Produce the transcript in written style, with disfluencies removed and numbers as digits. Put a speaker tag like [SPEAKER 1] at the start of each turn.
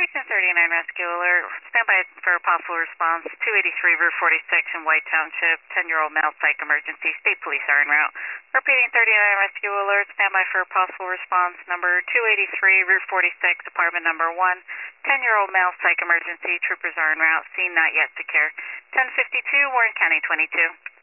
[SPEAKER 1] Station 39 Rescue Alert. Stand by for a possible response. 283 Route 46 in White Township. 10-year-old male psych emergency. State police are en route. Repeating 39 Rescue Alert. Stand by for a possible response. Number 283 Route 46, apartment number 1. 10-year-old male psych emergency. Troopers are en route. Scene not yet secure. 1052 Warren County 22.